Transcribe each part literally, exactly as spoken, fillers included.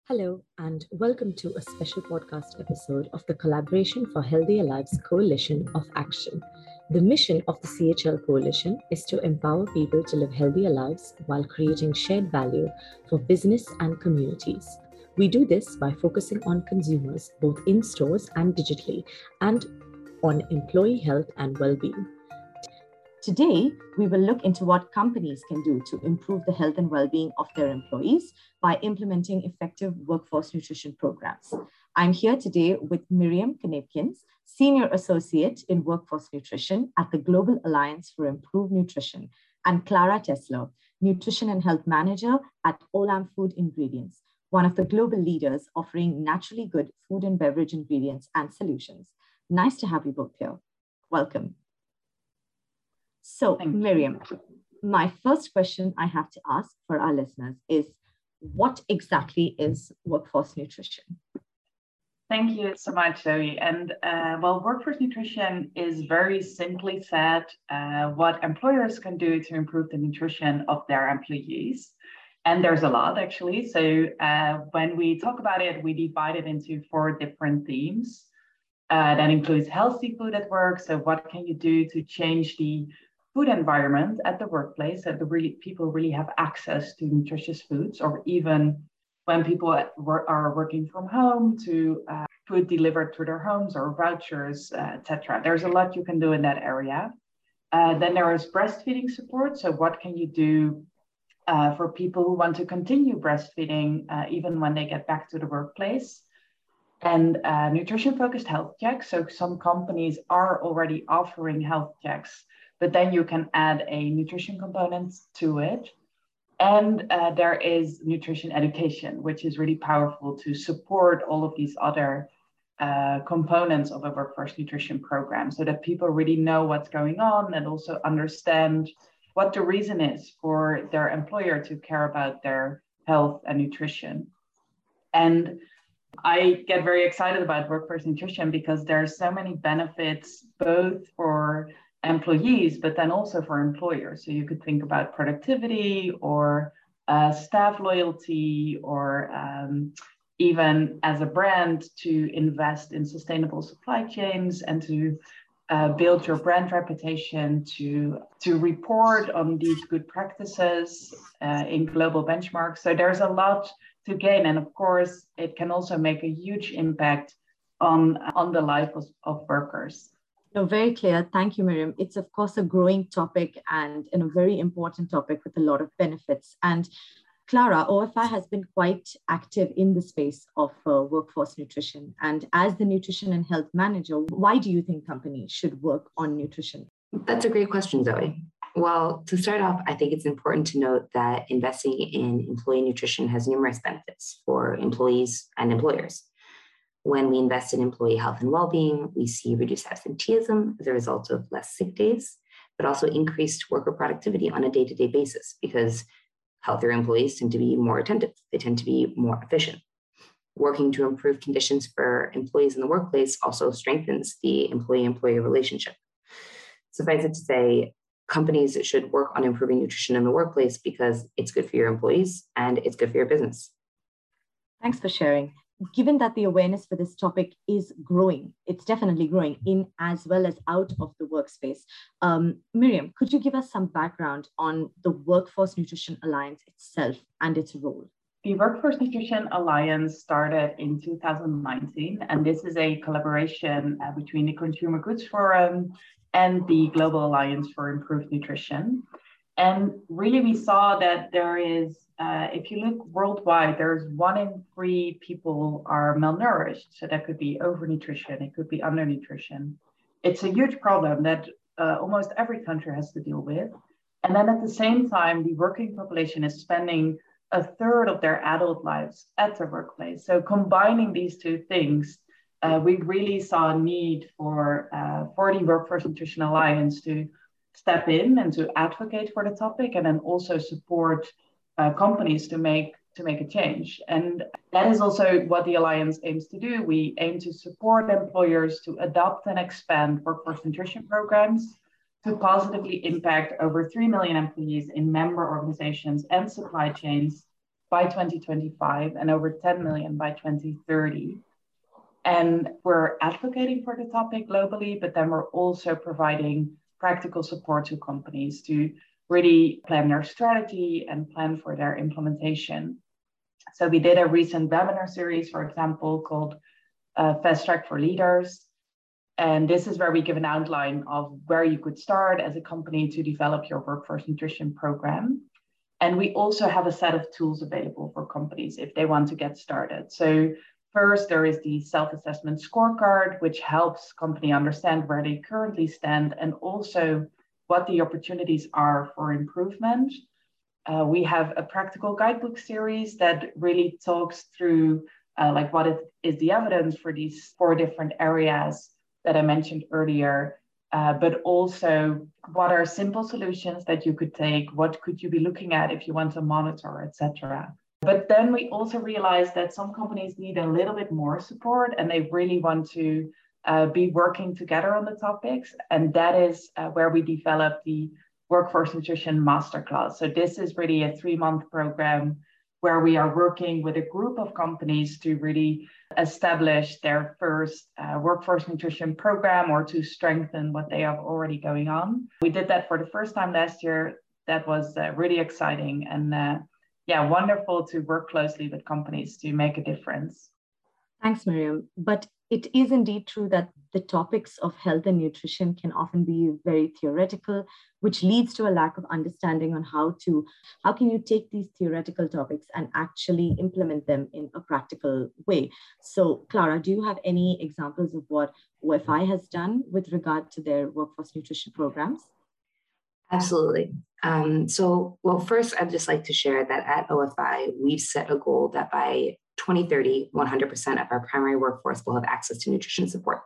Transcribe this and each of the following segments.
Hello, and welcome to a special podcast episode of the Collaboration for Healthier Lives Coalition of Action. The mission of the C H L Coalition is to empower people to live healthier lives while creating shared value for business and communities. We do this by focusing on consumers, both in stores and digitally, and on employee health and well-being. Today, we will look into what companies can do to improve the health and well-being of their employees by implementing effective workforce nutrition programs. I'm here today with Miriam Knepkens, Senior Associate in Workforce Nutrition at the Global Alliance for Improved Nutrition, and Clara Tesler, Nutrition and Health Manager at Olam Food Ingredients, one of the global leaders offering naturally good food and beverage ingredients and solutions. Nice to have you both here. Welcome. So, Miriam, my first question I have to ask for our listeners is, what exactly is workforce nutrition? Thank you so much, Zoe. And uh, well, workforce nutrition is very simply said uh, what employers can do to improve the nutrition of their employees. And there's a lot, actually. So uh, when we talk about it, we divide it into four different themes. Uh, that includes healthy food at work. So what can you do to change the food environment at the workplace so that the really, people really have access to nutritious foods, or even when people are working from home to uh, food delivered to their homes or vouchers, uh, et cetera. There's a lot you can do in that area. Uh, then there is breastfeeding support. So what can you do uh, for people who want to continue breastfeeding uh, even when they get back to the workplace? And uh, nutrition-focused health checks. So some companies are already offering health checks, but then you can add a nutrition component to it. And uh, there is nutrition education, which is really powerful to support all of these other uh, components of a workforce nutrition program so that people really know what's going on and also understand what the reason is for their employer to care about their health and nutrition. And I get very excited about workforce nutrition because there are so many benefits, both for employees, but then also for employers. So you could think about productivity or uh, staff loyalty, or um, even as a brand to invest in sustainable supply chains and to uh, build your brand reputation, to, to report on these good practices uh, in global benchmarks. So there's a lot to gain. And of course, it can also make a huge impact on, on the life of, of workers. No, very clear. Thank you, Miriam. It's, of course, a growing topic and, and a very important topic with a lot of benefits. And Clara, O F I has been quite active in the space of uh, workforce nutrition. And as the nutrition and health manager, why do you think companies should work on nutrition? That's a great question, Zoe. Well, to start off, I think it's important to note that investing in employee nutrition has numerous benefits for employees and employers. When we invest in employee health and well-being, we see reduced absenteeism as a result of less sick days, but also increased worker productivity on a day-to-day basis because healthier employees tend to be more attentive. They tend to be more efficient. Working to improve conditions for employees in the workplace also strengthens the employee-employee relationship. Suffice it to say, companies should work on improving nutrition in the workplace because it's good for your employees and it's good for your business. Thanks for sharing. Given that the awareness for this topic is growing, it's definitely growing in as well as out of the workspace. Um, Miriam, could you give us some background on the Workforce Nutrition Alliance itself and its role? The Workforce Nutrition Alliance started in two thousand nineteen, and this is a collaboration uh, between the Consumer Goods Forum and the Global Alliance for Improved Nutrition. And really, we saw that there is, uh, if you look worldwide, there's one in three people are malnourished. So that could be overnutrition, it could be undernutrition. It's a huge problem that uh, almost every country has to deal with. And then at the same time, the working population is spending a third of their adult lives at the workplace. So combining these two things, uh, we really saw a need for, uh, for the Workforce Nutrition Alliance to step in and to advocate for the topic, and then also support uh, companies to make to make a change. And that is also what the Alliance aims to do. We aim to support employers to adopt and expand workforce nutrition programs to positively impact over three million employees in member organizations and supply chains by twenty twenty-five and over ten million by twenty thirty. And we're advocating for the topic globally, but then we're also providing practical support to companies to really plan their strategy and plan for their implementation. So we did a recent webinar series, for example, called uh, Fast Track for Leaders. And this is where we give an outline of where you could start as a company to develop your workforce nutrition program. And we also have a set of tools available for companies if they want to get started. So first, there is the self-assessment scorecard, which helps company understand where they currently stand and also what the opportunities are for improvement. Uh, we have a practical guidebook series that really talks through uh, like what it is the evidence for these four different areas that I mentioned earlier, uh, but also what are simple solutions that you could take, what could you be looking at if you want to monitor, et cetera. But then we also realized that some companies need a little bit more support and they really want to uh, be working together on the topics. And that is uh, where we developed the Workforce Nutrition Masterclass. So this is really a three-month program where we are working with a group of companies to really establish their first uh, workforce nutrition program or to strengthen what they have already going on. We did that for the first time last year. That was uh, really exciting and uh, yeah, wonderful to work closely with companies to make a difference. Thanks, Miriam. But it is indeed true that the topics of health and nutrition can often be very theoretical, which leads to a lack of understanding on how to, how can you take these theoretical topics and actually implement them in a practical way. So Clara, do you have any examples of what O F I has done with regard to their workforce nutrition programs? Absolutely. Um, so, well, first, I'd just like to share that at O F I, we've set a goal that by twenty thirty, one hundred percent of our primary workforce will have access to nutrition support.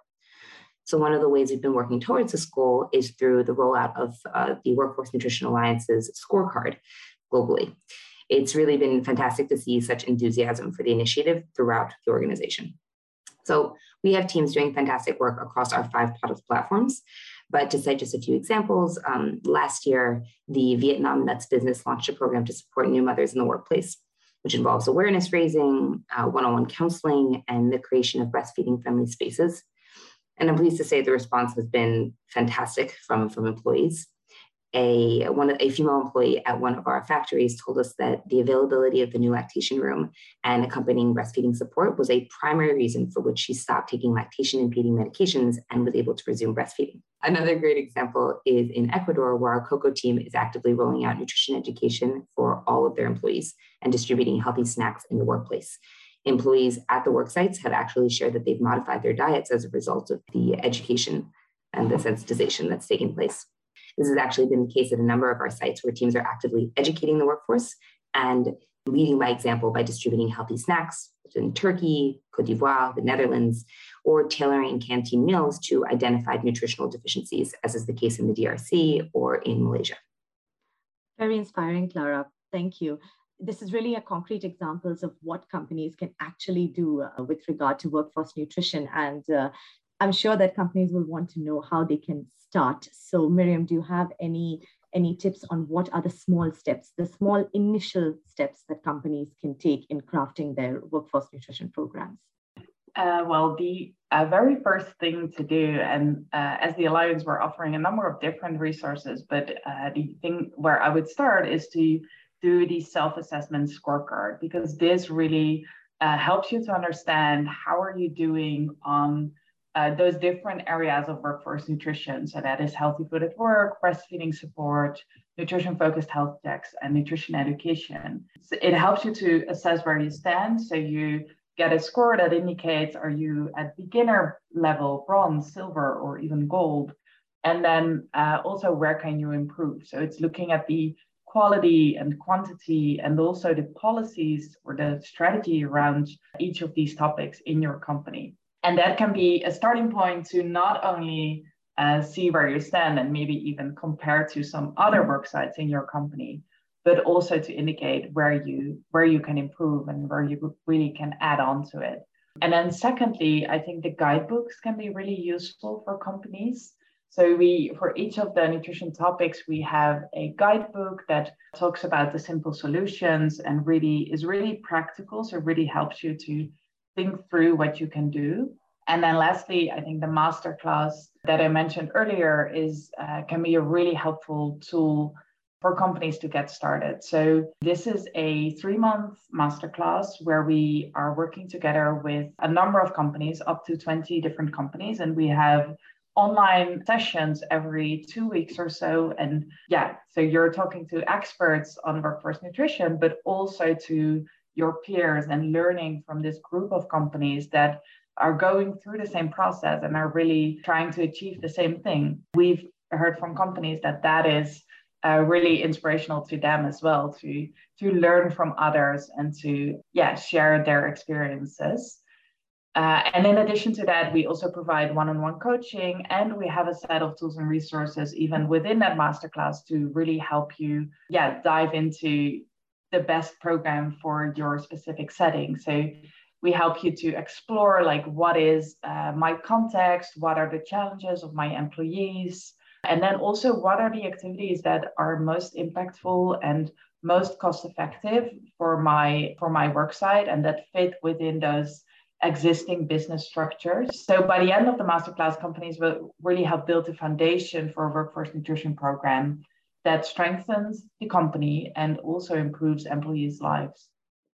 So one of the ways we've been working towards this goal is through the rollout of uh, the Workforce Nutrition Alliance's scorecard globally. It's really been fantastic to see such enthusiasm for the initiative throughout the organization. So we have teams doing fantastic work across our five product platforms. But to cite just a few examples, um, last year, the Vietnam Nuts business launched a program to support new mothers in the workplace, which involves awareness raising, uh, one-on-one counseling, and the creation of breastfeeding-friendly spaces. And I'm pleased to say the response has been fantastic from, from employees. A, one, a female employee at one of our factories told us that the availability of the new lactation room and accompanying breastfeeding support was a primary reason for which she stopped taking lactation impeding medications and was able to resume breastfeeding. Another great example is in Ecuador, where our COCO team is actively rolling out nutrition education for all of their employees and distributing healthy snacks in the workplace. Employees at the work sites have actually shared that they've modified their diets as a result of the education and the sensitization that's taken place. This has actually been the case at a number of our sites where teams are actively educating the workforce and leading by example by distributing healthy snacks in Turkey, Cote d'Ivoire, the Netherlands, or tailoring canteen meals to identified nutritional deficiencies, as is the case in the D R C or in Malaysia. Very inspiring, Clara. Thank you. This is really a concrete examples of what companies can actually do uh, with regard to workforce nutrition. And uh, I'm sure that companies will want to know how they can start. So Miriam, do you have any, any tips on what are the small steps, the small initial steps that companies can take in crafting their workforce nutrition programs? Uh, well, the uh, very first thing to do, and uh, as the Alliance, we're offering a number of different resources, but uh, the thing where I would start is to do the self-assessment scorecard, because this really uh, helps you to understand how are you doing on uh, those different areas of workforce nutrition. So that is healthy food at work, breastfeeding support, nutrition-focused health checks, and nutrition education. So it helps you to assess where you stand. So you get a score that indicates, are you at beginner level, bronze, silver, or even gold? And then uh, also, where can you improve? So it's looking at the quality and quantity, and also the policies or the strategy around each of these topics in your company. And that can be a starting point to not only uh, see where you stand and maybe even compare to some other work sites in your company, but also to indicate where you where you can improve and where you really can add on to it. And then secondly, I think the guidebooks can be really useful for companies. So we, for each of the nutrition topics, we have a guidebook that talks about the simple solutions and really is really practical. So it really helps you to think through what you can do. And then lastly, I think the masterclass that I mentioned earlier is uh, can be a really helpful tool for companies to get started. So this is a three-month masterclass where we are working together with a number of companies, up to twenty different companies, and we have online sessions every two weeks or so. And yeah, so you're talking to experts on workforce nutrition, but also to your peers and learning from this group of companies that are going through the same process and are really trying to achieve the same thing. We've heard from companies that that is uh, really inspirational to them as well, to, to learn from others and to yeah share their experiences. Uh, and in addition to that, we also provide one-on-one coaching, and we have a set of tools and resources even within that masterclass to really help you yeah dive into the best program for your specific setting. So we help you to explore like what is uh, my context, what are the challenges of my employees, and then also what are the activities that are most impactful and most cost effective for my for my work site and that fit within those existing business structures. So by the end of the masterclass, companies will really help build a foundation for a workforce nutrition program that strengthens the company and also improves employees' lives.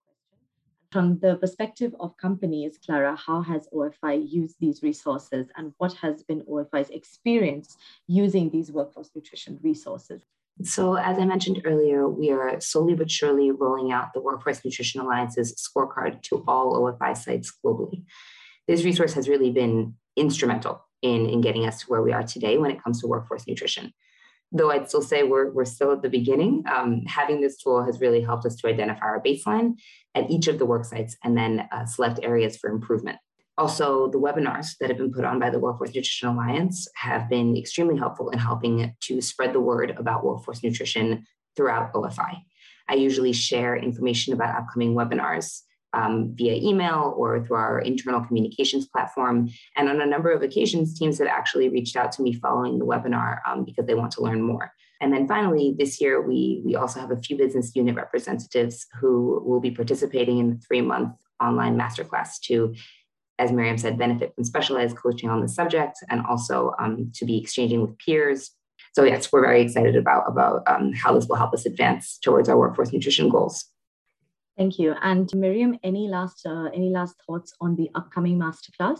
From the perspective of companies, Clara, how has O F I used these resources and what has been O F I's experience using these workforce nutrition resources? So as I mentioned earlier, we are slowly but surely rolling out the Workforce Nutrition Alliance's scorecard to all O F I sites globally. This resource has really been instrumental in, in getting us to where we are today when it comes to workforce nutrition. Though I'd still say we're, we're still at the beginning, um, having this tool has really helped us to identify our baseline at each of the work sites and then uh, select areas for improvement. Also, the webinars that have been put on by the Workforce Nutrition Alliance have been extremely helpful in helping to spread the word about workforce nutrition throughout O F I. I usually share information about upcoming webinars um, via email or through our internal communications platform. And on a number of occasions, teams have actually reached out to me following the webinar um, because they want to learn more. And then finally, this year, we, we also have a few business unit representatives who will be participating in the three-month online masterclass to, as Miriam said, benefit from specialized coaching on the subject and also um, to be exchanging with peers. So yes, we're very excited about, about um, how this will help us advance towards our workforce nutrition goals. Thank you. And Miriam, any last, uh, any last thoughts on the upcoming masterclass?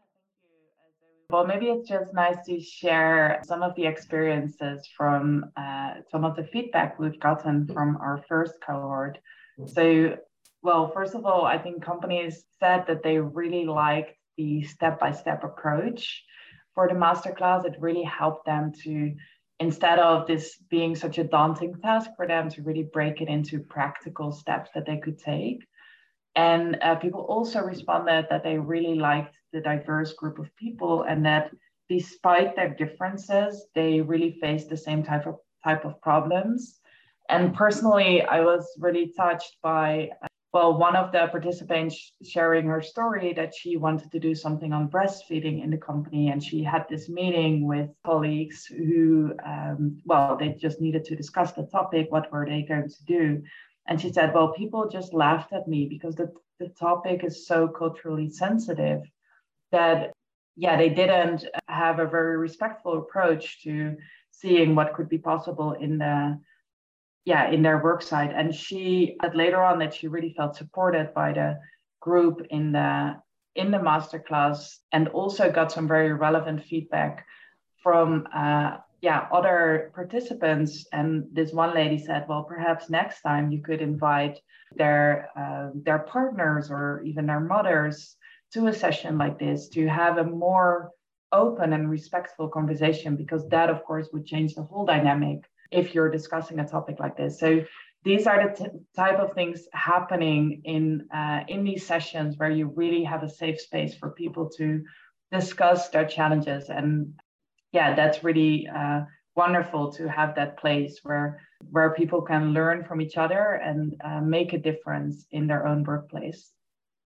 Well, maybe it's just nice to share some of the experiences from uh, some of the feedback we've gotten from our first cohort. So, well, first of all, I think companies said that they really liked the step-by-step approach for the masterclass. It really helped them to, instead of this being such a daunting task for them, to really break it into practical steps that they could take. And uh, people also responded that they really liked the diverse group of people and that despite their differences, they really faced the same type of type of problems. And personally, I was really touched by, uh, well, one of the participants sharing her story that she wanted to do something on breastfeeding in the company. And she had this meeting with colleagues who, um, well, they just needed to discuss the topic. What were they going to do? And she said, well, people just laughed at me because the, the topic is so culturally sensitive that, yeah, they didn't have a very respectful approach to seeing what could be possible in the, yeah, in their work site. And she said later on that she really felt supported by the group in the, in the masterclass and also got some very relevant feedback from uh, yeah, other participants. And this one lady said, well, perhaps next time you could invite their, uh, their partners or even their mothers to a session like this to have a more open and respectful conversation, because that, of course, would change the whole dynamic if you're discussing a topic like this. So these are the t- type of things happening in, uh, in these sessions where you really have a safe space for people to discuss their challenges. And yeah, that's really uh, wonderful to have that place where where people can learn from each other and uh, make a difference in their own workplace.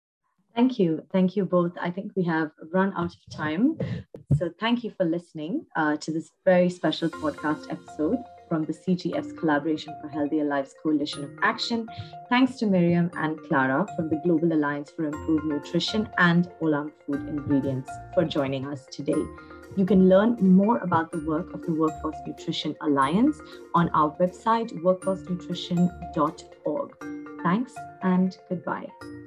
Thank you. Thank you both. I think we have run out of time. So thank you for listening uh, to this very special podcast episode from the C G F's Collaboration for Healthier Lives Coalition of Action. Thanks to Miriam and Clara from the Global Alliance for Improved Nutrition and Olam Food Ingredients for joining us today. You can learn more about the work of the Workforce Nutrition Alliance on our website, workforce nutrition dot org. Thanks and goodbye.